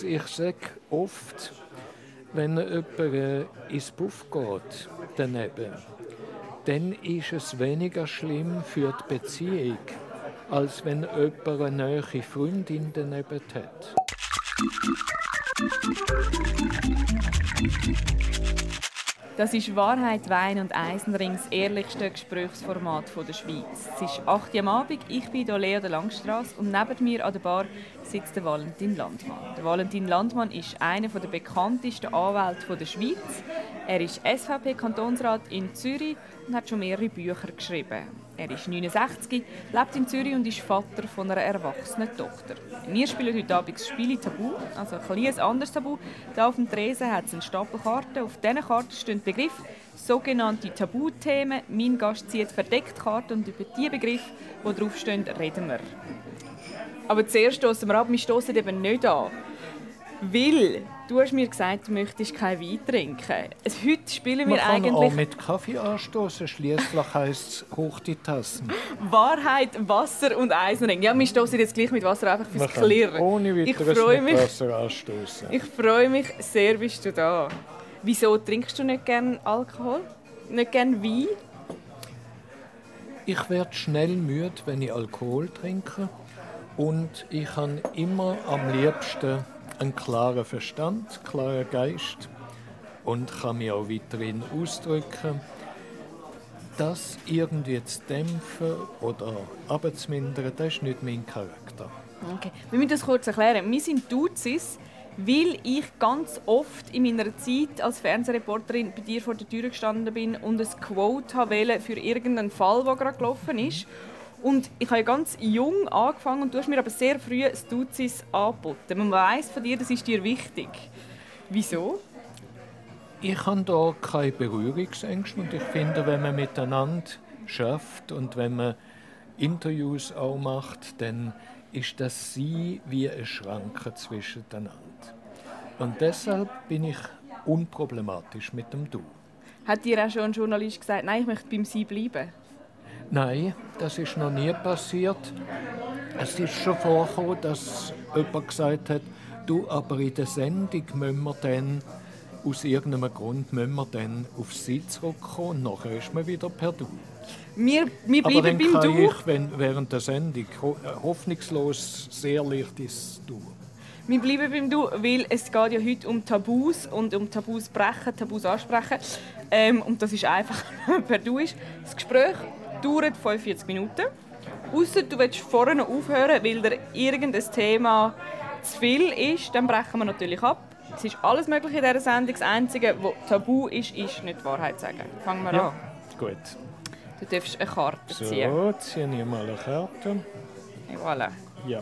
ich sage oft, wenn jemand ins Puff geht, daneben, dann ist es weniger schlimm für die Beziehung, als wenn jemand eine nahe Freundin daneben hat. Das ist «Wahrheit, Wein und Eisenring», das ehrlichste Gesprächsformat der Schweiz. Es ist 8 Uhr am Abend, ich bin hier Lea der Langstrasse und neben mir an der Bar sitzt der Valentin Landmann. Der Valentin Landmann ist einer der bekanntesten Anwälte der Schweiz. Er ist SVP-Kantonsrat in Zürich und hat schon mehrere Bücher geschrieben. Er ist 69, lebt in Zürich und ist Vater von einer erwachsenen Tochter. Wir spielen heute Abend das Spiel Tabu, also ein kleines anderes Tabu. Hier auf dem Tresen hat es einen Stapel Karten. Auf diesen Karten stehen Begriffe, sogenannte Tabuthemen. Mein Gast zieht verdeckt Karten und über die Begriffe, die draufstehen, reden wir. Aber zuerst stoßen wir ab, wir stoßen eben nicht an. Weil du hast mir gesagt, du möchtest keinen Wein trinken. Heute spielen wir eigentlich... Man kann auch mit Kaffee anstoßen, schliesslich heisst es hoch die Tassen. Wahrheit, Wasser und Eisenring. Ja, wir stoßen jetzt gleich mit Wasser, einfach fürs Klirren. Ohne weiteres mit Wasser anstoßen. Ich freue mich sehr, bist du da. Wieso trinkst du nicht gerne Alkohol? Nicht gerne Wein? Ich werde schnell müde, wenn ich Alkohol trinke. Und ich habe immer am liebsten einen klaren Verstand, einen klaren Geist und kann mich auch weiterhin ausdrücken. Das irgendwie zu dämpfen oder abzumindern, das ist nicht mein Charakter. Okay. Wir müssen das kurz erklären. Wir sind Duzis, weil ich ganz oft in meiner Zeit als Fernsehreporterin bei dir vor der Tür gestanden bin und ein Quote wollte für irgendeinen Fall, der gerade gelaufen ist. Und ich habe ganz jung angefangen und du hast mir aber sehr früh das Duzis angeboten. Man weiss von dir, das ist dir wichtig. Wieso? Ich habe da keine Berührungsängste und ich finde, wenn man miteinander schafft und wenn man Interviews auch macht, dann ist das Sie wie eine Schranke zwischeneinander. Und deshalb bin ich unproblematisch mit dem Du. Hat dir auch schon ein Journalist gesagt, nein, ich möchte beim Sie bleiben? Nein, das ist noch nie passiert. Es ist schon vorgekommen, dass jemand gesagt hat, du, aber in der Sendung müssen wir dann, aus irgendeinem Grund müssen wir dann auf Sie zurückkommen. Nachher ist man wieder per Du. Wir bleiben aber dann beim kann Du. Ich, während der Sendung hoffnungslos sehr leichtes Du. Wir bleiben beim Du, weil es geht ja heute um Tabus und um Tabus brechen, Tabus ansprechen. Und das ist einfach, per Du ist. Das Gespräch dauert 45 Minuten. Ausser du willst vorne aufhören, weil dir irgendein Thema zu viel ist, dann brechen wir natürlich ab. Es ist alles möglich in dieser Sendung. Das Einzige, was tabu ist, ist nicht die Wahrheit sagen. Fangen wir an. Ja, gut. Du darfst eine Karte ziehen. So, ziehe ich mal eine Karte. Et voilà. Ja.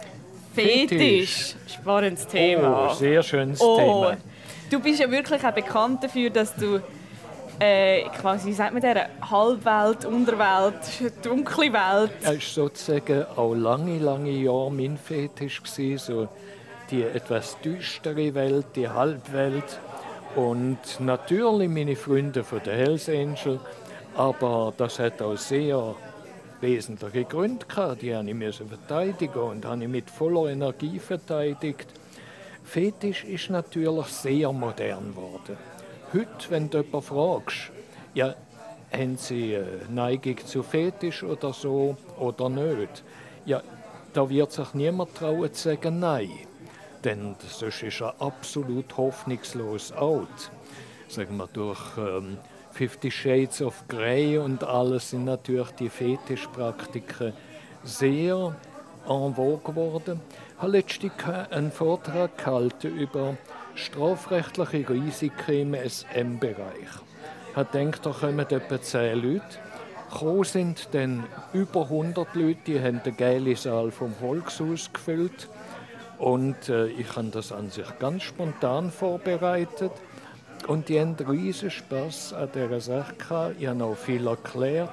Fetisch. Spannendes Thema. Oh, sehr schönes Thema. Du bist ja wirklich auch bekannt dafür, dass du quasi, wie sagt man der, Halbwelt, Unterwelt, dunkle Welt. Es war sozusagen auch lange Jahre mein Fetisch, so die etwas düstere Welt, die Halbwelt. Und natürlich meine Freunde von der Hells Angels, aber das hat auch sehr wesentliche Gründe gehabt. Die musste ich verteidigen und habe ich mit voller Energie verteidigt. Fetisch ist natürlich sehr modern geworden. Heute, wenn du jemanden fragst, ja, haben Sie eine Neigung zu Fetisch oder so oder nicht? Ja, da wird sich niemand trauen zu sagen Nein. Denn sonst ist er absolut hoffnungslos alt. Sagen wir, durch 50 Shades of Grey und alles sind natürlich die Fetischpraktiken sehr en vogue geworden. Ich habe letztens einen Vortrag gehalten über strafrechtliche Risiken im SM-Bereich. Ich habe gedacht, da kommen etwa 10 Leute. Gekommen sind dann über 100 Leute, die haben den geilen Saal vom Volkshaus gefüllt. Und ich habe das an sich ganz spontan vorbereitet. Und die hatten riesen Spass an dieser Sache gehabt. Ich habe auch viel erklärt.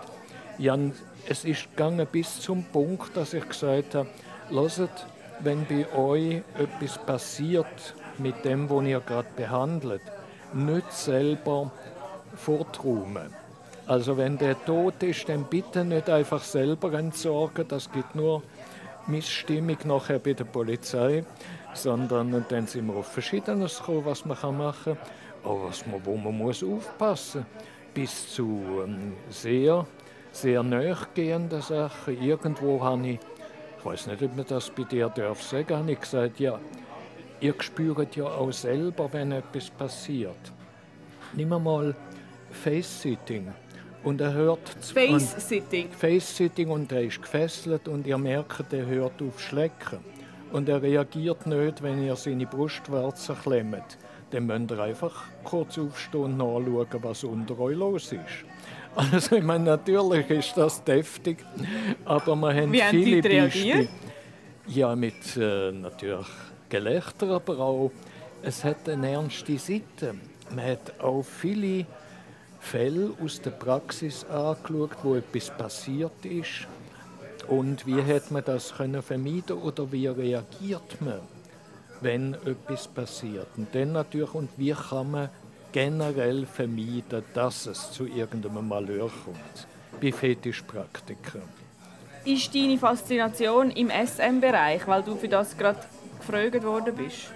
Es ist gegangen bis zum Punkt, dass ich gesagt habe, hört, wenn bei euch etwas passiert mit dem, was ihr gerade behandelt, nicht selber forträumen. Also wenn der tot ist, dann bitte nicht einfach selber entsorgen. Das gibt nur Missstimmung nachher bei der Polizei, sondern dann sind wir auf Verschiedenes gekommen, was man machen kann, auch wo man muss aufpassen muss, bis zu sehr, sehr nachgehenden Sachen. Irgendwo habe ich weiß nicht, ob man das bei dir sagen darf, habe ich gesagt, ja, ihr spürt ja auch selber, wenn etwas passiert. Nimm mal Face-Sitting. Und er hört Face-Sitting und er ist gefesselt und ihr merkt, er hört auf Schlecken. Und er reagiert nicht, wenn ihr seine Brustwarzen klemmt. Dann müsst ihr einfach kurz aufstehen und nachschauen, was unter euch los ist. Also, ich meine, natürlich ist das deftig, aber wir haben viele Beispiele. Ja, mit natürlich Gelächter, aber auch, es hat eine ernste Seite. Man hat auch viele Fälle aus der Praxis angeschaut, wo etwas passiert ist. Und wie hat man das vermeiden oder wie reagiert man, wenn etwas passiert? Und dann natürlich, und wie kann man generell vermeiden, dass es zu irgendeinem Malheur kommt, bei Fetischpraktikern. Ist deine Faszination im SM-Bereich, weil du für das gerade gefragt worden bist?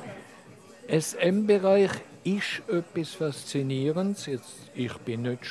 SM-Bereich ist etwas Faszinierendes. Ich bin nicht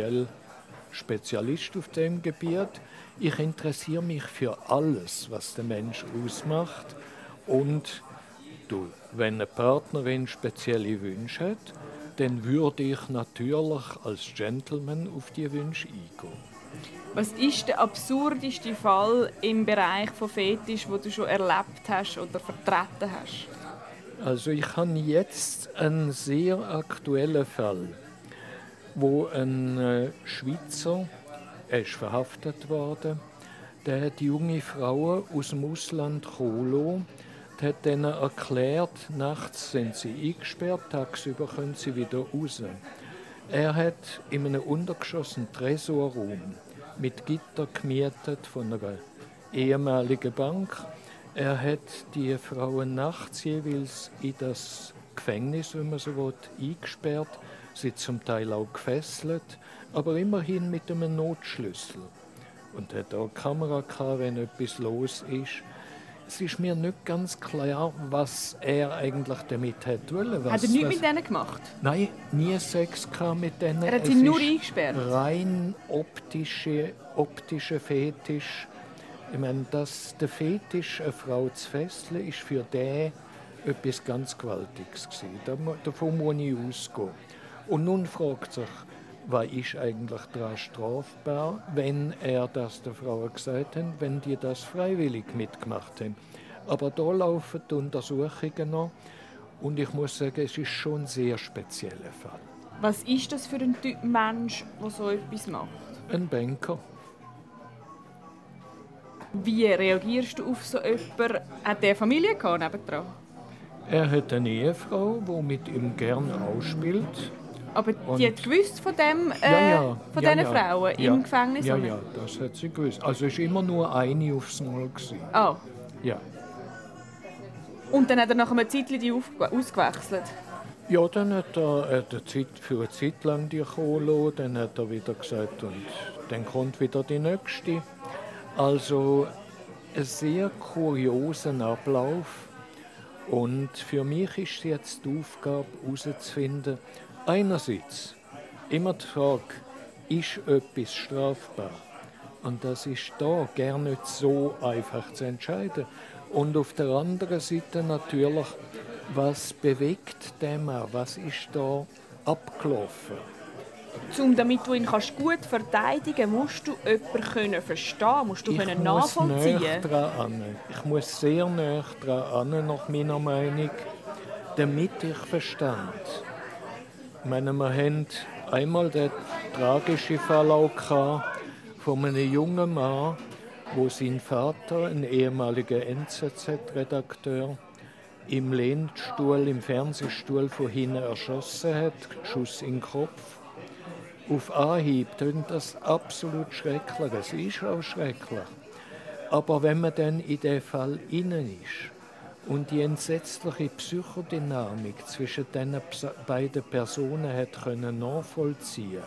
Spezialist auf dem Gebiet. Ich interessiere mich für alles, was der Mensch ausmacht. Und wenn eine Partnerin spezielle Wünsche hat, dann würde ich natürlich als Gentleman auf die Wünsche eingehen. Was ist der absurdeste Fall im Bereich von Fetisch, den du schon erlebt hast oder vertreten hast? Also ich habe jetzt einen sehr aktuellen Fall, wo ein Schweizer, er ist verhaftet worden, der hat junge Frauen aus dem Ausland geholt, hat ihnen erklärt, nachts sind sie eingesperrt, tagsüber können sie wieder raus. Er hat in einem Untergeschoss einen Tresorraum mit Gitter gemietet von einer ehemaligen Bank. Er hat die Frauen nachts jeweils in das Gefängnis, wenn man so will, eingesperrt, sie zum Teil auch gefesselt, aber immerhin mit einem Notschlüssel. Und er hat auch eine Kamera gehabt, wenn etwas los ist. Es ist mir nicht ganz klar, was er eigentlich damit wollte. Hat er nichts mit denen gemacht? Nein, nie Sex mit denen. Er hat sie nur eingesperrt? Rein optischer Fetisch. Ich meine, der Fetisch, eine Frau zu fesseln, ist für den etwas ganz Gewaltiges gewesen. Davon muss ich ausgehen. Und nun fragt sich, was ist eigentlich daran strafbar, wenn er das der Frau gesagt hat, wenn die das freiwillig mitgemacht haben. Aber da laufen die Untersuchungen noch und ich muss sagen, es ist schon ein sehr spezieller Fall. Was ist das für ein Typ Mensch, der so etwas macht? Ein Banker. Wie reagierst du auf so jemanden? Hat der Familie gehabt, nebendran? Er hat eine Ehefrau, die mit ihm gerne ausspielt. Aber die hat gewusst von diesen Frauen im Gefängnis? Ja, das hat sie gewusst. Also es war immer nur eine aufs Mal. Oh. Ja. Und dann hat er nach einer Zeit die ausgewechselt? Ja, dann hat er für eine Zeit lang die geholt, dann hat er wieder gesagt, und dann kommt wieder die nächste. Also ein sehr kurioser Ablauf. Und für mich ist jetzt die Aufgabe, herauszufinden, einerseits immer die Frage, ist etwas strafbar? Und das ist da gar nicht so einfach zu entscheiden. Und auf der anderen Seite natürlich, was bewegt den Mann? Was ist da abgelaufen? Damit du ihn gut verteidigen kannst, musst du jemanden verstehen, musst du nachvollziehen. Ich muss sehr nah dran, nach meiner Meinung, damit ich verstand. Ich meine, wir hatten einmal den tragischen Fall auch von einem jungen Mann, wo sein Vater, ein ehemaliger NZZ-Redakteur, im Lehnstuhl, im Fernsehstuhl von hinten erschossen hat, Schuss in den Kopf. Auf Anhieb klingt das absolut schrecklich. Es ist auch schrecklich. Aber wenn man dann in diesen Fall innen ist und die entsetzliche Psychodynamik zwischen diesen beiden Personen hat können nachvollziehen,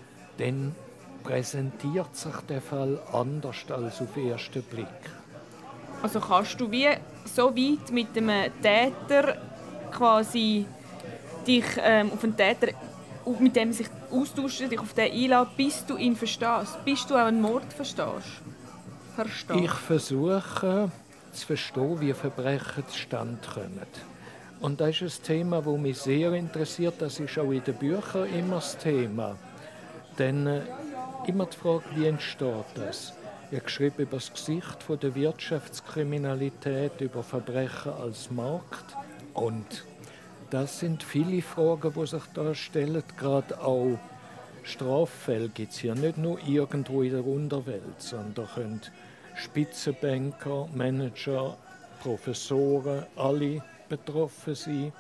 dann präsentiert sich der Fall anders als auf den ersten Blick. Also kannst du wie so weit mit dem Täter quasi dich auf einen Täter, mit dem sich austauschen, dich auf den einladen, bis du ihn verstehst, bis du auch einen Mord verstehst? Ich versuche zu verstehen, wie Verbrechen zustande kommen. Und das ist ein Thema, das mich sehr interessiert. Das ist auch in den Büchern immer das Thema. Denn immer die Frage, wie entsteht das? Ich habe geschrieben über das Gesicht der Wirtschaftskriminalität, über Verbrechen als Markt. Und das sind viele Fragen, die sich da stellen. Gerade auch Straffälle gibt es hier nicht nur irgendwo in der Unterwelt, sondern können Spitzenbanker, Manager, Professoren, alle betroffen sein.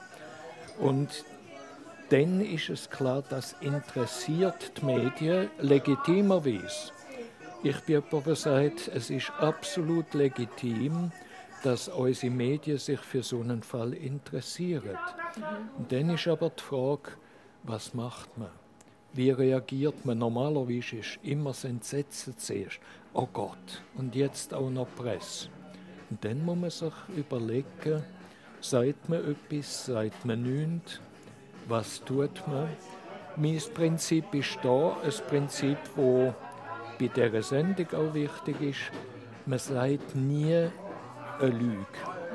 Und dann ist es klar, das interessiert die Medien legitimerweise. Ich bin jemand, der sagt, es ist absolut legitim, dass unsere Medien sich für so einen Fall interessieren. Und dann ist aber die Frage, was macht man? Wie reagiert man? Normalerweise ist immer das Entsetzen zuerst. Oh Gott, und jetzt auch noch Presse. Und dann muss man sich überlegen, sagt man etwas, sagt man nichts, was tut man? Mein Prinzip ist da, ein Prinzip, das bei dieser Sendung auch wichtig ist. Man sagt nie eine Lüge.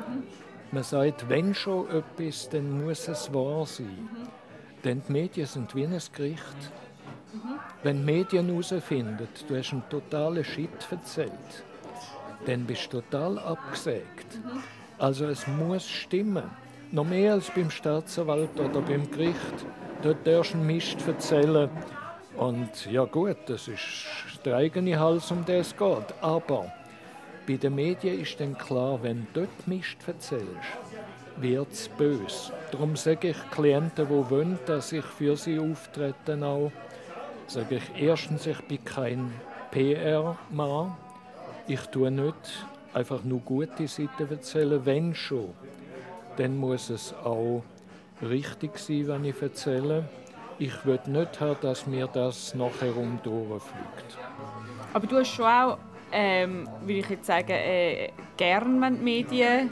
Man sagt, wenn schon etwas, dann muss es wahr sein. Denn die Medien sind wie ein Gericht. Wenn die Medien herausfinden, du hast einen totalen Shit erzählt, dann bist du total abgesägt. Also es muss stimmen. Noch mehr als beim Staatsanwalt oder beim Gericht. Dort darfst du einen Mist erzählen. Und ja gut, das ist der eigene Hals, um den es geht. Aber bei den Medien ist dann klar, wenn du dort Mist erzählst, wird es böse. Darum sage ich Klienten, die wollen, dass ich für sie auftrete, auch, sage ich erstens, ich bin kein PR-Mann. Ich tue nicht einfach nur gute Seiten erzählen, wenn schon. Dann muss es auch richtig sein, wenn ich erzähle. Ich will nicht haben, dass mir das nachher durchfliegt. Aber du hast schon auch, würde ich jetzt sagen, gern, wenn die Medien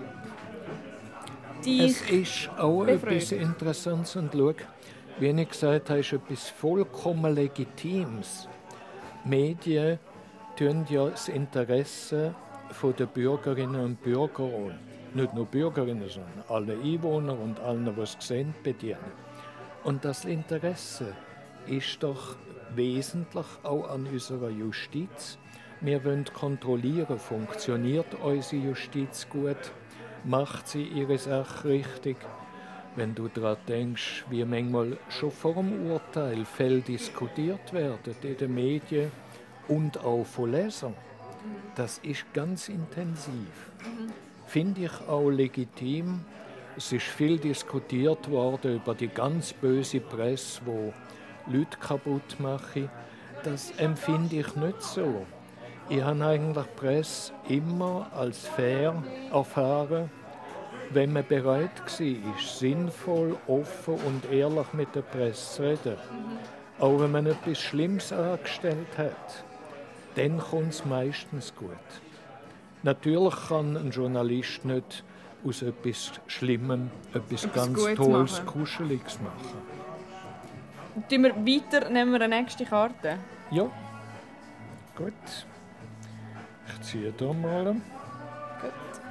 Es ist auch etwas Interessantes und schau, wie ich gesagt habe, ist etwas vollkommen Legitimes. Medien tun ja das Interesse der Bürgerinnen und Bürger und nicht nur Bürgerinnen, sondern alle Einwohner und allen, die es sehen, bedienen. Und das Interesse ist doch wesentlich auch an unserer Justiz. Wir wollen kontrollieren, funktioniert unsere Justiz gut, macht sie ihre Sache richtig. Wenn du daran denkst, wie manchmal schon vor dem Urteil Fälle diskutiert werden in den Medien und auch von Lesern, das ist ganz intensiv. Finde ich auch legitim. Es ist viel diskutiert worden über die ganz böse Presse, die Leute kaputt macht. Das empfinde ich nicht so. Ich habe eigentlich die Presse immer als fair erfahren, wenn man bereit war, sinnvoll, offen und ehrlich mit der Presse zu reden. Auch wenn man etwas Schlimmes angestellt hat, dann kommt es meistens gut. Natürlich kann ein Journalist nicht aus etwas Schlimmem etwas ganz Tolles, Kuscheliges machen. Nehmen wir eine nächste Karte? Ja, gut. Ich ziehe hier mal. Gut.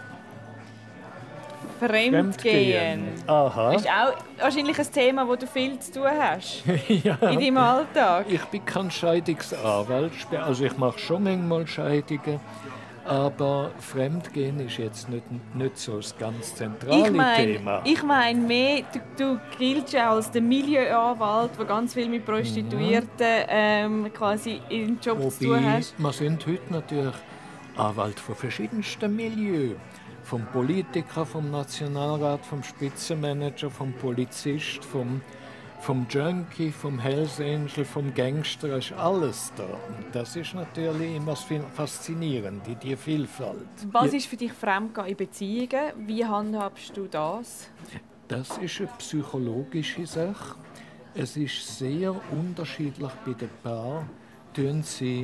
Fremdgehen. Aha. Das ist auch wahrscheinlich ein Thema, das du viel zu tun hast Ja. in deinem Alltag. Ich bin kein Scheidungsanwalt, also ich mache schon manchmal Scheidungen, aber Fremdgehen ist jetzt nicht so das ganz zentrale Thema. Ich meine mehr, du giltst ja als der Milieuanwalt, der ganz viel mit Prostituierten quasi im Job zu tun hat. Wir sind heute natürlich Anwalt von verschiedensten Milieus. Vom Politiker, vom Nationalrat, vom Spitzenmanager, vom Polizist, vom Junkie, vom Hells Angel, vom Gangster, ist alles da. Und das ist natürlich immer faszinierend, die Vielfalt. Was ist für dich Fremdgehen in Beziehungen? Wie handhabst du das? Das ist eine psychologische Sache. Es ist sehr unterschiedlich bei den Paaren. Tun sie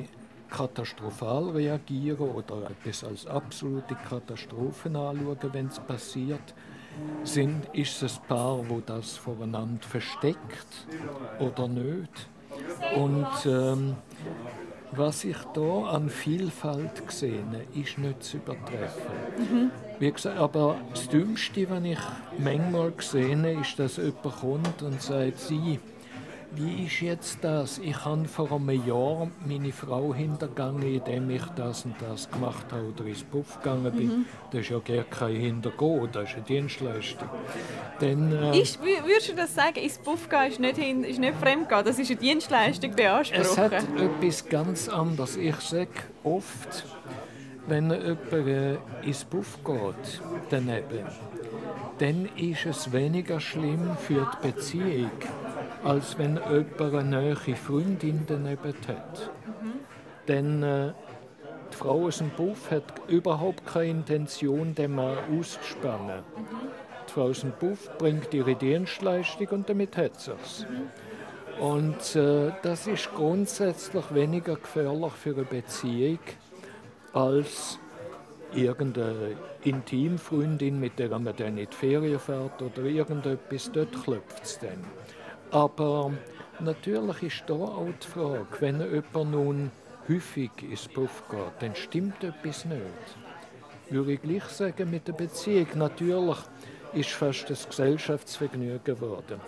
katastrophal reagieren oder etwas als absolute Katastrophen anschauen, wenn es passiert, ist es ein Paar, wo das voreinander versteckt oder nicht. Und was ich hier an Vielfalt sehe, ist nicht zu übertreffen. Wie gesagt, aber das Dümmste, was ich manchmal sehe, ist, dass jemand kommt und sagt, wie ist jetzt das? Ich habe vor einem Jahr meine Frau hintergangen, indem ich das und das gemacht habe oder ins Puff gegangen bin. Das ist ja gar kein Hintergehen, das ist eine Dienstleistung. Dann, Würdest du das sagen, ins Puff gehen ist nicht Fremdgehen, das ist eine Dienstleistung beanspruchen? Es hat etwas ganz anderes. Ich sage oft, wenn jemand ins Puff geht, daneben, dann ist es weniger schlimm für die Beziehung, als wenn jemand eine nahe Freundin daneben hat. Denn die Frau aus dem Puff hat überhaupt keine Intention, den Mann auszuspannen. Die Frau aus dem Puff bringt ihre Dienstleistung und damit hat sie es. Und das ist grundsätzlich weniger gefährlich für eine Beziehung als irgendeine Intimfreundin, mit der man dann in die Ferien fährt oder irgendetwas, dort klopft es dann. Aber natürlich ist da auch die Frage, wenn jemand nun häufig ins Puff geht, dann stimmt etwas nicht. Würde ich gleich sagen mit der Beziehung. Natürlich ist fast ein Gesellschaftsvergnügen geworden.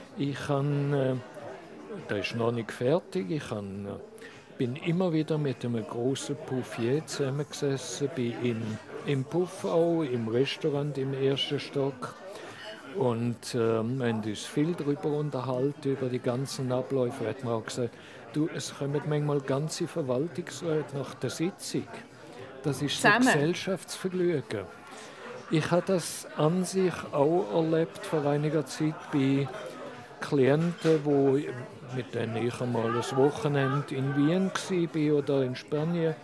Das ist noch nicht fertig. Ich bin immer wieder mit einem grossen Puffier zusammengesessen, bin im Puff auch, im Restaurant im ersten Stock. Und wir haben uns viel darüber unterhalten, über die ganzen Abläufe. Er hat mir auch gesagt, es kommen manchmal ganze Verwaltungsräte nach der Sitzung. Das ist so ein Gesellschaftsvergnügen. Ich habe das an sich auch erlebt vor einiger Zeit bei Klienten, mit denen ich einmal ein Wochenende in Wien war oder in Spanien.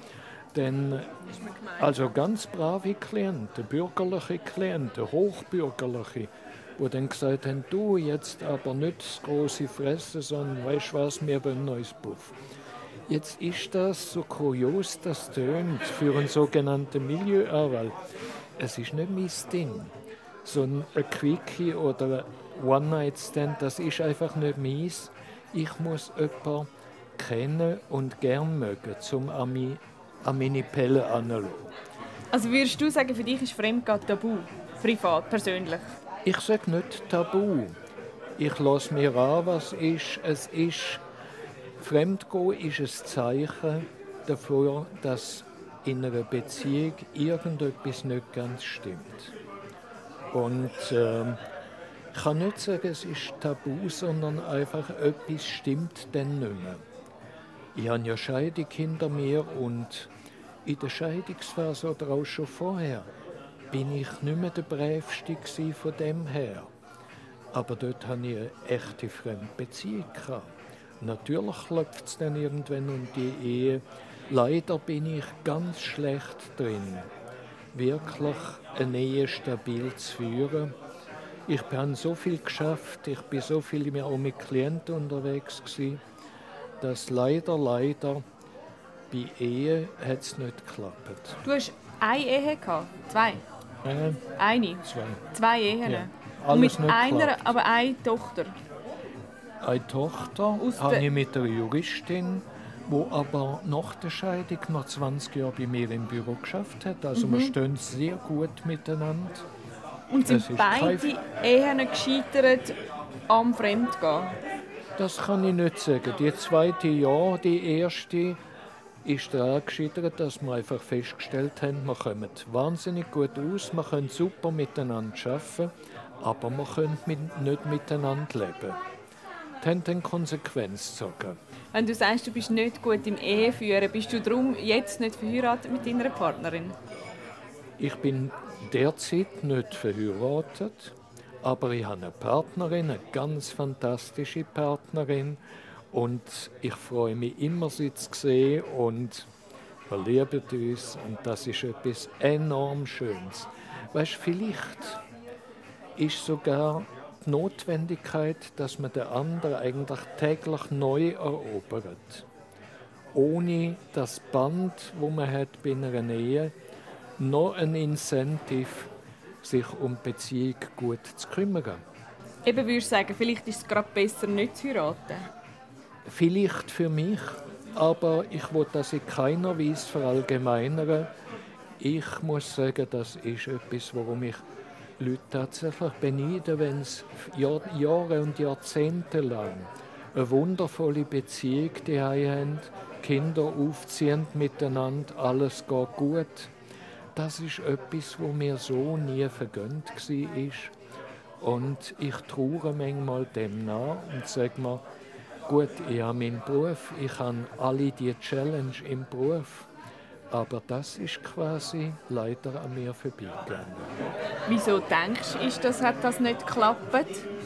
Also ganz brave Klienten, bürgerliche Klienten, hochbürgerliche, die dann gesagt haben, du jetzt aber nicht das grosse Fressen, sondern weißt du was, wir wollen neues Puff. Jetzt ist das so kurios, das tönt für einen sogenannten Milieuanwalt. Es ist nicht mein Ding. So ein Quickie oder ein One-Night-Stand, das ist einfach nicht meins. Ich muss jemanden kennen und gern mögen, um an meine Pelle heranzuschauen. Also würdest du sagen, für dich ist Fremdgehen tabu? Privat, persönlich? Ich sage nicht tabu. Ich lasse mir an, was ist. Fremdgehen ist ein Zeichen dafür, dass in einer Beziehung irgendetwas nicht ganz stimmt. Und ich kann nicht sagen, es ist tabu, sondern einfach etwas stimmt dann nicht mehr. Ich habe ja Scheidung hinter mir und in der Scheidungsphase oder auch schon vorher bin ich nicht mehr der Brävste von dem her. Aber dort hatte ich eine echte Fremdbeziehung. Natürlich klopft es dann irgendwann um die Ehe. Leider bin ich ganz schlecht drin, wirklich eine Ehe stabil zu führen. Ich habe so viel geschafft, ich bin so viel auch mit Klienten unterwegs gewesen, dass leider bei Ehe hat es nicht geklappt. Du hast eine Ehe gehabt? Zwei? Eine? Zwei Ehen? Ja. Und mit nicht einer, geklappt. aber eine Tochter? Eine Tochter habe ich mit einer Juristin, die aber nach der Scheidung noch 20 Jahre bei mir im Büro geschafft hat. Also wir stehen sehr gut miteinander. Und sind beide Ehen gescheitert am Fremdgehen? Das kann ich nicht sagen. Die zweite ja, die erste ist daran gescheitert, dass wir einfach festgestellt haben, wir kommen wahnsinnig gut aus, wir können super miteinander arbeiten, aber wir können nicht miteinander leben. Das haben dann Konsequenzen gezogen. Wenn du sagst, du bist nicht gut im Eheführen, bist du darum jetzt nicht verheiratet mit deiner Partnerin? Ich bin derzeit nicht verheiratet, aber ich habe eine Partnerin, eine ganz fantastische Partnerin. Und ich freue mich immer, sie zu sehen und wir lieben uns. Und das ist etwas enorm Schönes. Weißt, vielleicht ist sogar die Notwendigkeit, dass man den anderen eigentlich täglich neu erobert. ohne das Band, wo man hat bei einer Ehe, noch ein Incentive, sich um die Beziehung gut zu kümmern. Eben würde ich sagen, vielleicht ist es gerade besser, nicht zu heiraten. Vielleicht für mich, aber ich will das in keiner Weise verallgemeinern. Ich muss sagen, das ist etwas, worum ich Leute tatsächlich beneiden, wenn sie Jahre und Jahrzehnte lang eine wundervolle Beziehung haben, Kinder aufziehen miteinander, alles geht gut. Das ist etwas, was mir so nie vergönnt war. Und ich traue manchmal dem nach und sage mir, gut, ich habe meinen Beruf, ich habe alle die Challenge im Beruf, aber das ist quasi leider an mir vorbeigegangen. Wieso denkst du, hat das nicht geklappt?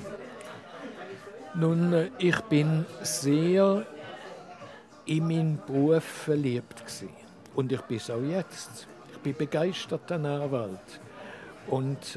Nun, ich bin sehr in meinen Beruf verliebt gewesen. Und ich bin es auch jetzt. Ich bin begeisterter Anwalt. Und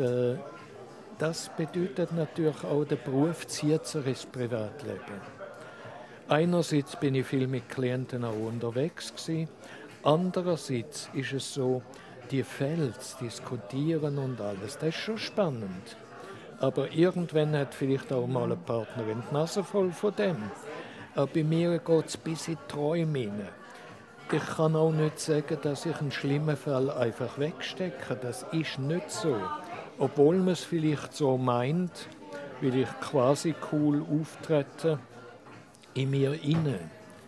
das bedeutet natürlich auch, der Beruf zieht sich ins Privatleben. Einerseits bin ich viel mit Klienten auch unterwegs gewesen. Andererseits ist es so, die Fälle zu diskutieren und alles, das ist schon spannend. Aber irgendwann hat vielleicht auch mal ein Partnerin die Nase voll von dem. Aber bei mir geht es bis in die Träume hinein. Ich kann auch nicht sagen, dass ich einen schlimmen Fall einfach wegstecke. Das ist nicht so. Obwohl man es vielleicht so meint, weil ich quasi cool auftrete, in mir inne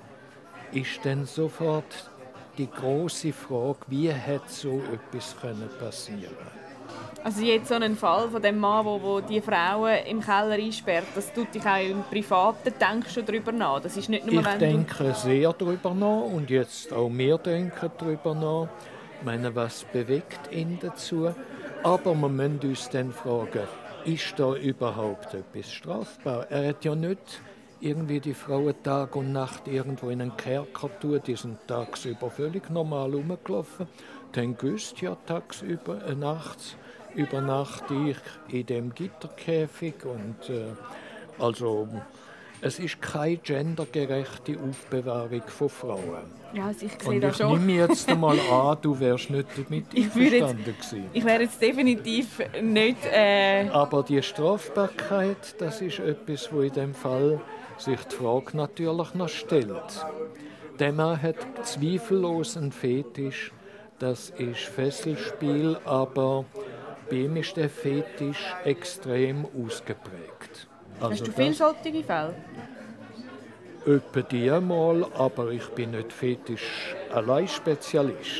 ist dann sofort die grosse Frage, wie hätte so etwas passieren können. Also jetzt so ein Fall von dem Mann, wo die Frauen im Keller einsperrt, das tut dich auch im Privaten, denkst du darüber nach? Das ist nicht nur, ich denke sehr darüber nach und jetzt auch wir denken darüber nach. Ich meine, was bewegt ihn dazu? Aber wir müssen uns dann fragen, ist da überhaupt etwas strafbar? Er hat ja nicht irgendwie die Frauen Tag und Nacht irgendwo in einen Kerker tun, die sind tagsüber völlig normal rumgelaufen. Dann gewusst ja tagsüber, nachts übernachte ich in dem Gitterkäfig und also es ist keine gendergerechte Aufbewahrung von Frauen. Ja, also ich sehe das schon. Und ich nehme jetzt einmal an, du wärst nicht damit einverstanden gewesen. Ich wäre jetzt definitiv nicht... Aber die Strafbarkeit, das ist etwas, wo in dem Fall sich die Frage natürlich noch stellt. Der Mann hat zweifellos einen Fetisch, das ist Fesselspiel, aber bei ihm ist der Fetisch extrem ausgeprägt. Also hast du viele solche Fälle? Etwa die einmal, aber ich bin nicht Fetisch-Allein-Spezialist.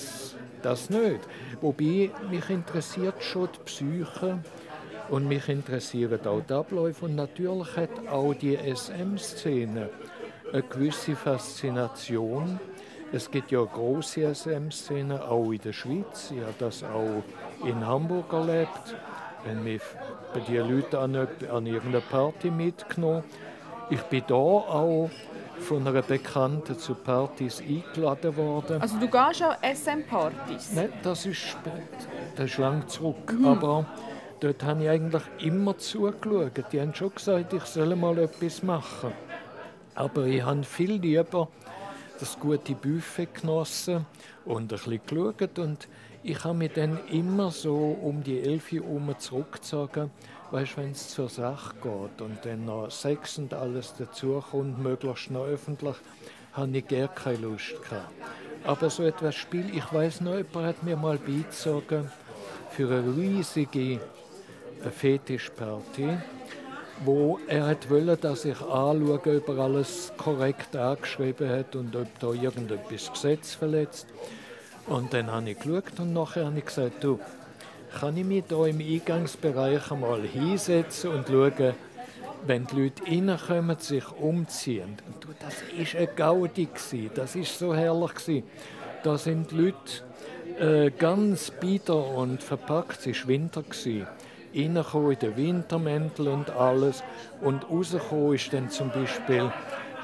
Das nicht. Wobei, mich interessiert schon die Psyche und mich interessieren auch die Abläufe. Und natürlich hat auch die SM-Szene eine gewisse Faszination. Es gibt ja grosse SM-Szenen, auch in der Schweiz. Ich habe das auch in Hamburg erlebt. Wenn mich bei den Leuten an irgendeiner Party mitgenommen. Ich bin da auch von einer Bekannten zu Partys eingeladen worden. Also du gehst auch SM-Partys? Nein, das ist lang zurück. Aber dort habe ich eigentlich immer zugeschaut. Die haben schon gesagt, ich soll mal etwas machen. Aber ich habe viel lieber das gute Buffet genossen und ein bisschen geschaut. Und ich habe mich dann immer so um die 11 Uhr zurückgezogen, weißt, wenn es zur Sache geht und dann noch Sex und alles dazukommt, möglichst noch öffentlich, habe ich gar keine Lust gehabt. Aber so etwas Spiel, ich weiss noch, jemand hat mir mal beigezogen für eine riesige Fetischparty, wo er wollte, dass ich anschaue, ob er alles korrekt angeschrieben hat und ob da irgendetwas Gesetz verletzt. Und dann habe ich geschaut und nachher habe ich gesagt, du, kann ich mich hier im Eingangsbereich einmal hinsetzen und schauen, wenn die Leute reinkommen, sich umziehen. Und du, das war eine Gaudi, das war so herrlich. Da sind die Leute ganz bieder und verpackt, es war Winter. Reingekommen in den Wintermäntel und alles. Und rausgekommen ist dann zum Beispiel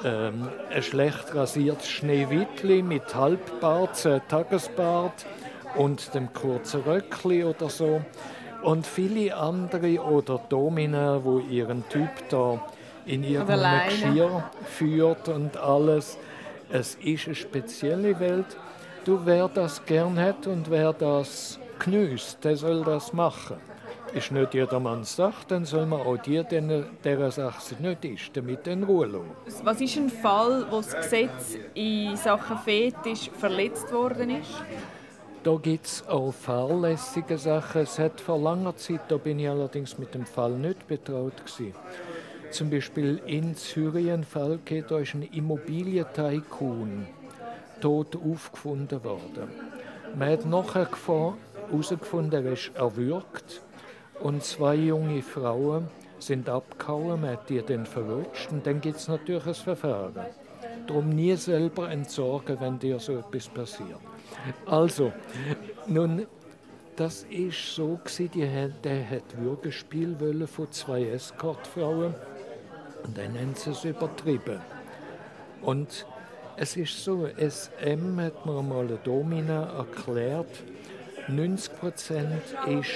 ein schlecht rasiertes Schneewittli mit Halbbart, Tagesbart und dem kurzen Röckli oder so. Und viele andere oder Domina, wo ihren Typ da in irgendeinem Geschirr führt und alles. Es ist eine spezielle Welt. Du, wer das gern hat und wer das geniesst, der soll das machen. Ist nicht jedermanns Sache, dann soll man auch dieser Sache nicht ist, damit in Ruhe lassen. Was ist ein Fall, wo das Gesetz in Sachen Fetisch verletzt worden ist? Da gibt es auch fahrlässige Sachen. Es hat vor langer Zeit, da bin ich allerdings mit dem Fall nicht betraut gewesen. Zum Beispiel in Syrien ein Fall gegeben, da ist ein Immobilientycoon tot aufgefunden worden. Man hat nachher herausgefunden, er ist erwürgt und 2 junge Frauen sind abgehauen, man hat die dann verwünscht und dann gibt es natürlich ein Verfahren. Darum nie selber entsorgen, wenn dir so etwas passiert. Also, nun, das war so, der hat Würgespiel wollen von 2 Escortfrauen und dann haben sie es übertrieben. Und es ist so, SM hat mir mal eine Domina erklärt, 90% ist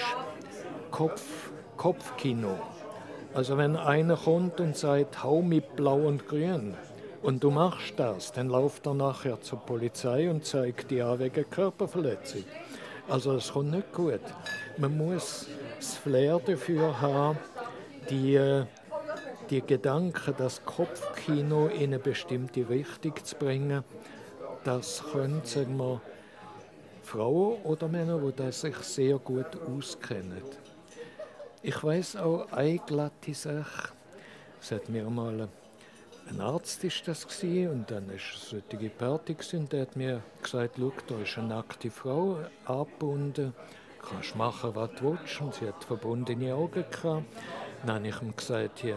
Kopfkino. Also wenn einer kommt und sagt, hau mit Blau und Grün und du machst das, dann läuft er nachher zur Polizei und zeigt dir an wegen Körperverletzung. Also das kommt nicht gut. Man muss das Flair dafür haben, die Gedanken, das Kopfkino in eine bestimmte Richtung zu bringen. Das können, sagen wir, Frauen oder Männer, die das sich sehr gut auskennen. Ich weiss auch eine glatte Sache. Es hat mir mal ein Arzt ist das gewesen, und dann war es eine solche Party und der hat mir gesagt, schau, da ist eine nackte Frau angebunden, du kannst machen, was du willst. Und sie hat verbundene Augen gehabt. Dann habe ich ihm gesagt, hier,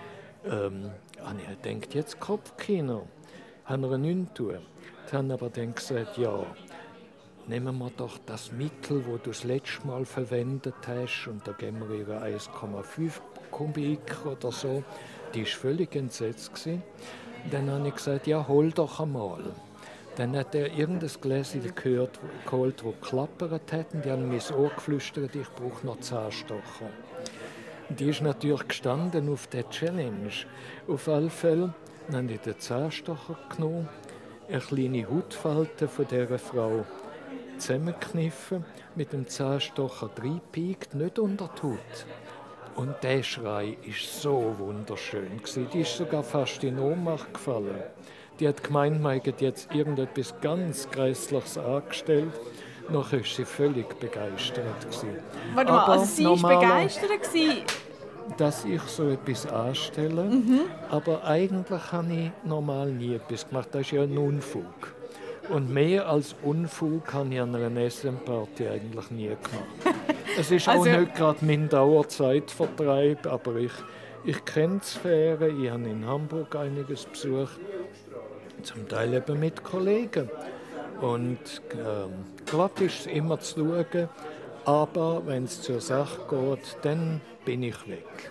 ich denke jetzt Kopfkino, haben wir nichts tun. Die haben aber dann gesagt, ja, nehmen wir doch das Mittel, das du das letzte Mal verwendet hast, und da geben wir ihr 1,5 Kubik oder so. Die war völlig entsetzt. Dann habe ich gesagt, ja, hol doch einmal. Dann hat er irgendein Gläschen geholt, das geklappert hat, und die haben mir ins Ohr geflüstert, ich brauche noch Zahnstocher. Die ist natürlich gestanden auf der Challenge. Auf alle Fälle habe ich den Zahnstocher genommen, eine kleine Hautfalte von dieser Frau zusammengekniffen, mit dem Zahnstocher reingepiekt, nicht unter die Haut. Und der Schrei war so wunderschön. Die ist sogar fast in Ohnmacht gefallen. Die hat gemeint, man hätte jetzt irgendetwas ganz Grässliches angestellt. Nachher war sie völlig begeistert. Warte mal, also sie war begeistert? Dass ich so etwas anstelle. Aber eigentlich habe ich normal nie etwas gemacht. Das ist ja ein Unfug. Und mehr als Unfug habe ich an einer SM-Party eigentlich nie gemacht. Es ist auch nicht gerade mein Dauerzeitvertreib, aber ich kenne die Sphäre. Ich habe in Hamburg einiges besucht, zum Teil eben mit Kollegen. Und glatt ist es immer zu schauen, aber wenn es zur Sache geht, dann bin ich weg.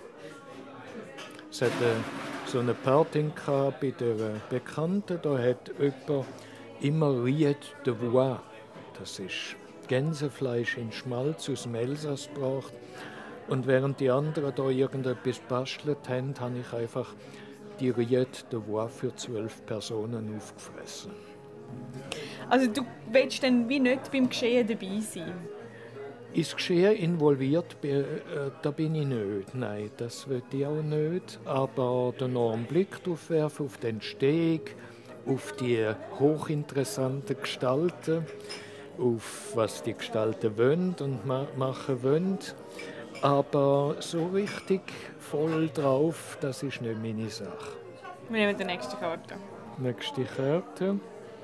Es hat so eine Party bei der Bekannten, da hat jemand immer Ried de Voix, das ist Gänsefleisch in Schmalz aus dem Elsass gebracht. Und während die anderen da irgendetwas bastelt haben, habe ich einfach die Ried de Voix für 12 Personen aufgefressen. Also du willst dann wie nicht beim Geschehen dabei sein? Ins Geschehen involviert, da bin ich nicht. Nein, das will ich auch nicht. Aber noch einen Blick drauf werfen, auf den Steg, auf die hochinteressanten Gestalten, auf was die Gestalten wollen und machen wollen. Aber so richtig voll drauf, das ist nicht meine Sache. Wir nehmen die nächste Karte. Nächste Karte.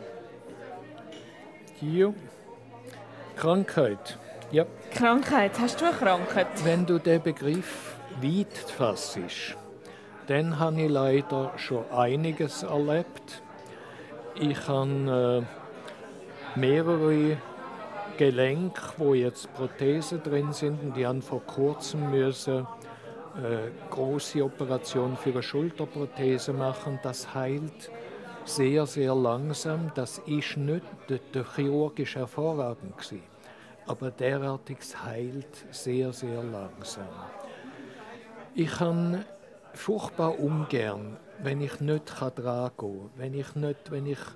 Hier. Krankheit. Ja. Krankheit. Hast du eine Krankheit? Wenn du den Begriff weit fassst, dann habe ich leider schon einiges erlebt. Ich habe mehrere Gelenke, wo jetzt Prothesen drin sind, und die haben vor kurzem müssen große Operation für eine Schulterprothese machen. Das heilt sehr, sehr langsam. Das ist nicht der chirurgisch hervorragend gewesen, aber derartiges heilt sehr, sehr langsam. Ich kann furchtbar ungern, wenn ich nicht dran gehen kann, wenn ich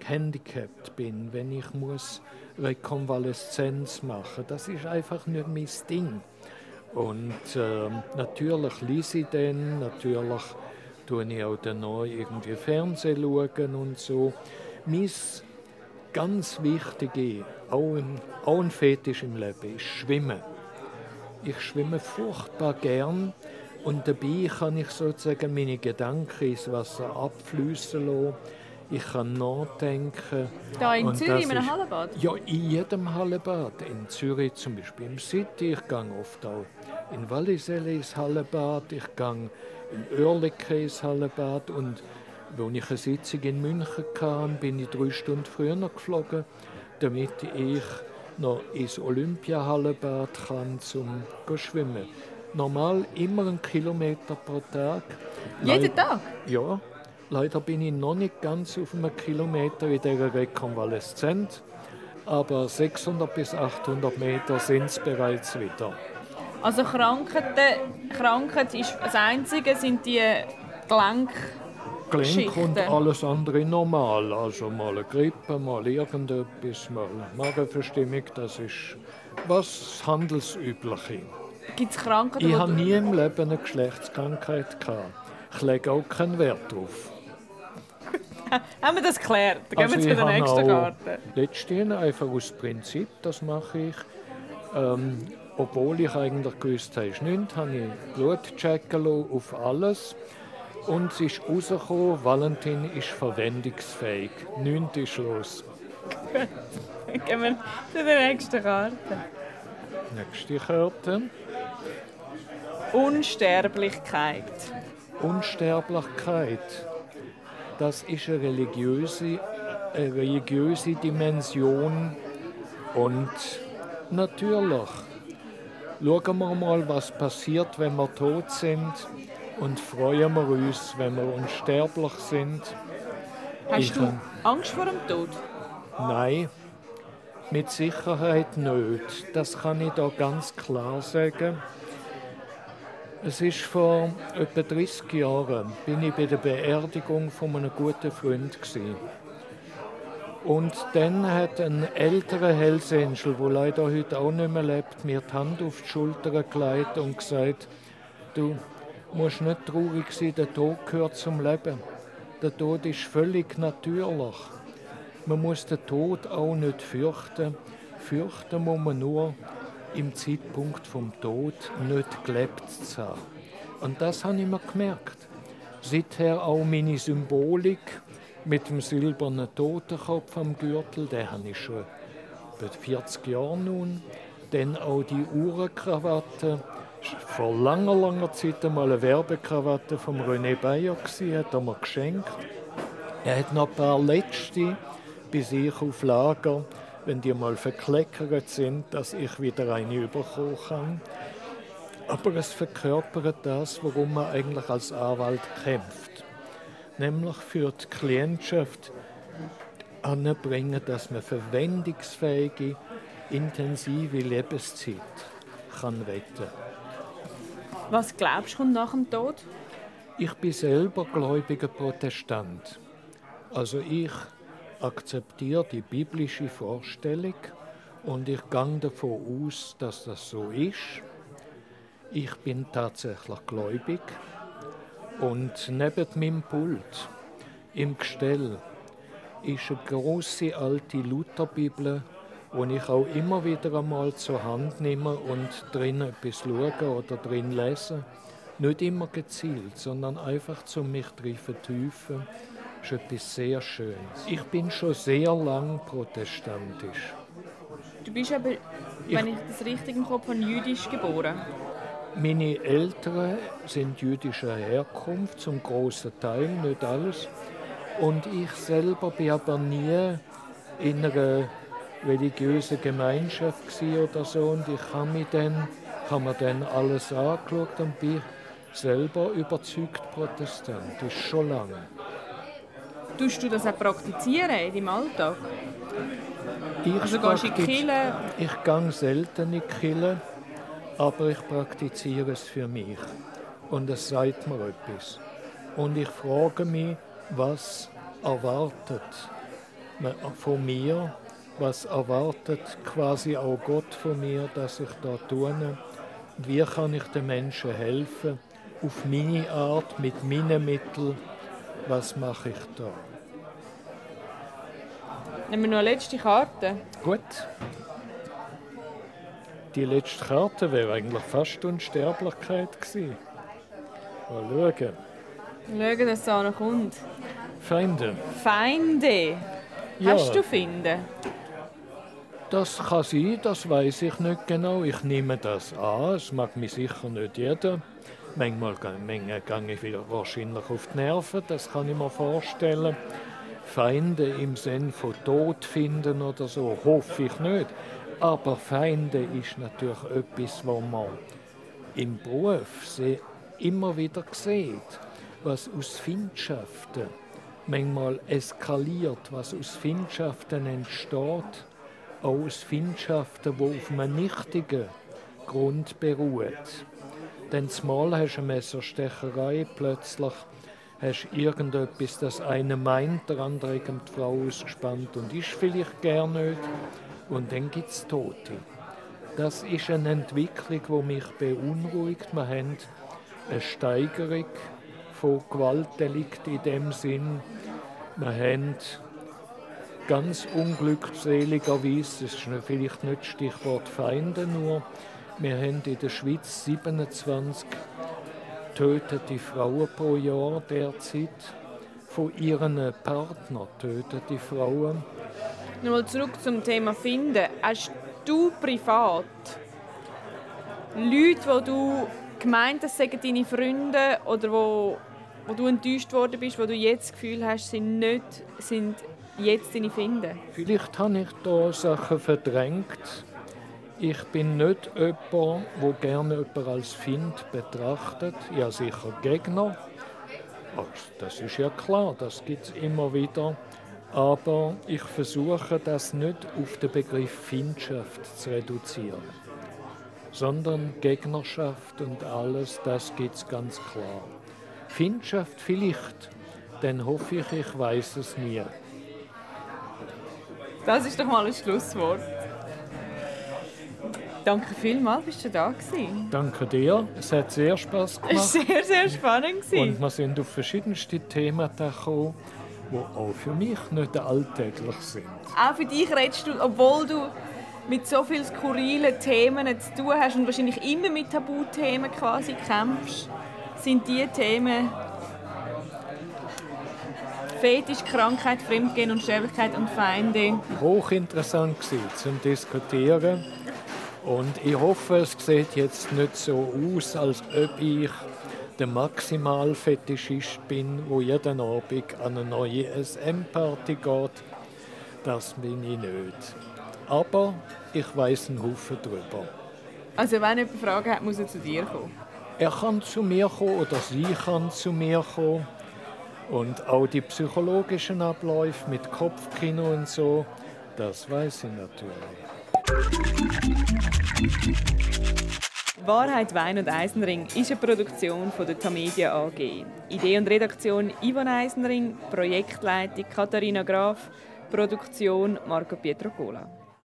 gehandicapt bin, wenn ich muss Rekonvaleszenz machen. Das ist einfach nicht mein Ding. Und natürlich lese ich dann, natürlich schaue ich auch dann noch irgendwie Fernsehen schauen und so. Mein ganz wichtige, auch ein Fetisch im Leben, ist Schwimmen. Ich schwimme furchtbar gern und dabei kann ich sozusagen meine Gedanken ins Wasser abfließen lassen. Ich kann nachdenken. Da in Zürich, in einem Hallenbad? Ja, in jedem Hallenbad. In Zürich zum Beispiel im City. Ich gehe oft auch in Walliselle ins Hallenbad. Ich gehe in Oerlikon ins Hallenbad. Und als ich eine Sitzung in München hatte, bin ich 3 Stunden früher geflogen, damit ich noch ins Olympiahallenbad kann, um zu schwimmen. Normal immer 1 Kilometer pro Tag. Jeden Tag? Ja. Leider bin ich noch nicht ganz auf 1 Kilometer in dieser Rekonvaleszenz, aber 600 bis 800 Meter sind es bereits wieder. Also Krankheit ist das Einzige, sind die Gelenk und alles andere normal. Also mal eine Grippe, mal irgendetwas, mal Magenverstimmung, das ist was Handelsübliche. Gibt es Krankheiten? Ich habe nie im Leben eine Geschlechtskrankheit gehabt. Ich lege auch keinen Wert drauf. Haben wir das geklärt? Dann gehen wir zu der nächsten Karte. Letztens einfach aus Prinzip, das mache ich. Obwohl ich eigentlich gewusst habe, ist nichts, habe ich Blut checken lassen auf alles. Und es ist rausgekommen, Valentin ist verwendungsfähig. Nichts ist los. Dann gehen wir zu der nächsten Karte. Nächste Karte. Unsterblichkeit. Unsterblichkeit. Das ist eine religiöse Dimension. Und natürlich schauen wir mal, was passiert, wenn wir tot sind. Und freuen wir uns, wenn wir unsterblich sind. Hast du Angst vor dem Tod? Nein, mit Sicherheit nicht. Das kann ich da ganz klar sagen. Es ist vor etwa 30 Jahren, bin ich bei der Beerdigung von einem guten Freund gewesen. Und dann hat ein älterer Hells Angel, der leider heute auch nicht mehr lebt, mir die Hand auf die Schulter gelegt und gesagt: Du musst nicht traurig sein, der Tod gehört zum Leben. Der Tod ist völlig natürlich. Man muss den Tod auch nicht fürchten. Fürchten muss man nur, im Zeitpunkt vom Tod nicht gelebt zu haben. Und das habe ich mir gemerkt. Seither auch meine Symbolik mit dem silbernen Totenkopf am Gürtel, den habe ich schon seit 40 Jahren nun. Dann auch die Uhrenkrawatte. Vor langer Zeit einmal eine Werbekrawatte von René Beyer gewesen, hat er mir geschenkt. Er hat noch ein paar letzte bei sich auf Lager, wenn die mal verkleckert sind, dass ich wieder eine bekommen kann. Aber es verkörpert das, worum man eigentlich als Anwalt kämpft. Nämlich für die Klientschaft anbringen, dass man verwendungsfähige, intensive Lebenszeit kann retten. Was glaubst du, kommt nach dem Tod? Ich bin selber gläubiger Protestant. Also ich akzeptiere die biblische Vorstellung und ich gehe davon aus, dass das so ist. Ich bin tatsächlich gläubig und neben meinem Pult im Gestell ist eine grosse alte Lutherbibel, die ich auch immer wieder einmal zur Hand nehme und drin etwas schaue oder drin lese. Nicht immer gezielt, sondern einfach mich drin vertiefen. Das ist etwas sehr Schönes. Ich bin schon sehr lang protestantisch. Du bist aber, wenn ich das richtig im Kopf habe, jüdisch geboren. Meine Eltern sind jüdischer Herkunft, zum grossen Teil, nicht alles. Und ich selber bin aber nie in einer religiösen Gemeinschaft oder so. Und ich habe mir dann alles angeschaut und bin selber überzeugt protestantisch, schon lange. Tust du das auch praktizieren in deinem Alltag? Also gehst du in die Kirche? Ich gehe selten in die Kirche, aber ich praktiziere es für mich. Und es sagt mir etwas. Und ich frage mich, was erwartet von mir, was erwartet quasi auch Gott von mir, dass ich da tue. Und wie kann ich den Menschen helfen, auf meine Art, mit meinen Mitteln, was mache ich da? Nehmen wir noch eine letzte Karte. Gut. Die letzte Karte wäre eigentlich fast Unsterblichkeit gewesen. Mal schauen. Schauen, dass es auch noch kommt. Feinde. Feinde? Ja. Hast du Feinde? Das kann sein, das weiß ich nicht genau. Ich nehme das an. Es mag mich sicher nicht jeder. Manchmal gehe ich wieder wahrscheinlich auf die Nerven, das kann ich mir vorstellen. Feinde im Sinne von Tod finden oder so, hoffe ich nicht. Aber Feinde ist natürlich etwas, was man im Beruf immer wieder sieht, was aus Feindschaften manchmal eskaliert, was aus Feindschaften entsteht, auch aus Feindschaften, die auf einem nichtigen Grund beruhen. Denn zumal hast du eine Messerstecherei, plötzlich hast du irgendetwas, das eine meint, der andere gegen die Frau ausgespannt und ist vielleicht gar nicht. Und dann gibt es Tote. Das ist eine Entwicklung, die mich beunruhigt. Wir haben eine Steigerung von Gewaltdelikten in dem Sinn. Wir haben ganz unglückseligerweise, das ist vielleicht nicht das Stichwort Feinde nur, wir haben in der Schweiz 27 tötete Frauen pro Jahr derzeit. Von ihren Partnern tötete Frauen. Nochmal zurück zum Thema Finden. Hast du privat Leute, die du gemeint hast, sagen deine Freunde oder wo du enttäuscht worden bist, wo du jetzt das Gefühl hast, sind jetzt deine Finde? Vielleicht habe ich da Sachen verdrängt. Ich bin nicht jemand, der gerne jemanden als Find betrachtet. Ja, sicher Gegner. Das ist ja klar, das gibt es immer wieder. Aber ich versuche, das nicht auf den Begriff Findschaft zu reduzieren. Sondern Gegnerschaft und alles, das gibt es ganz klar. Findschaft vielleicht, dann hoffe ich weiß es nie. Das ist doch mal ein Schlusswort. Danke vielmals, bist du da gewesen. Danke dir, es hat sehr Spass gemacht. Es war sehr, sehr spannend. Und wir sind auf verschiedenste Themen gekommen, die auch für mich nicht alltäglich sind. Auch für dich redest du, obwohl du mit so vielen skurrilen Themen zu tun hast und wahrscheinlich immer mit Tabuthemen quasi kämpfst, sind diese Themen Fetisch, Krankheit, Fremdgehen und Sterblichkeit und Feinde Hochinteressant gewesen, zum Diskutieren. Und ich hoffe, es sieht jetzt nicht so aus, als ob ich der Maximalfetischist bin, der jeden Abend an eine neue SM-Party geht. Das bin ich nicht. Aber ich weiss einen Haufen darüber. Also wenn jemand Fragen hat, muss er zu dir kommen? Er kann zu mir kommen oder sie kann zu mir kommen. Und auch die psychologischen Abläufe mit Kopfkino und so, das weiss ich natürlich. Wahrheit, Wein und Eisenring ist eine Produktion von der Tamedia AG. Idee und Redaktion Ivan Eisenring, Projektleitung Katharina Graf, Produktion Marco Pietro Cola.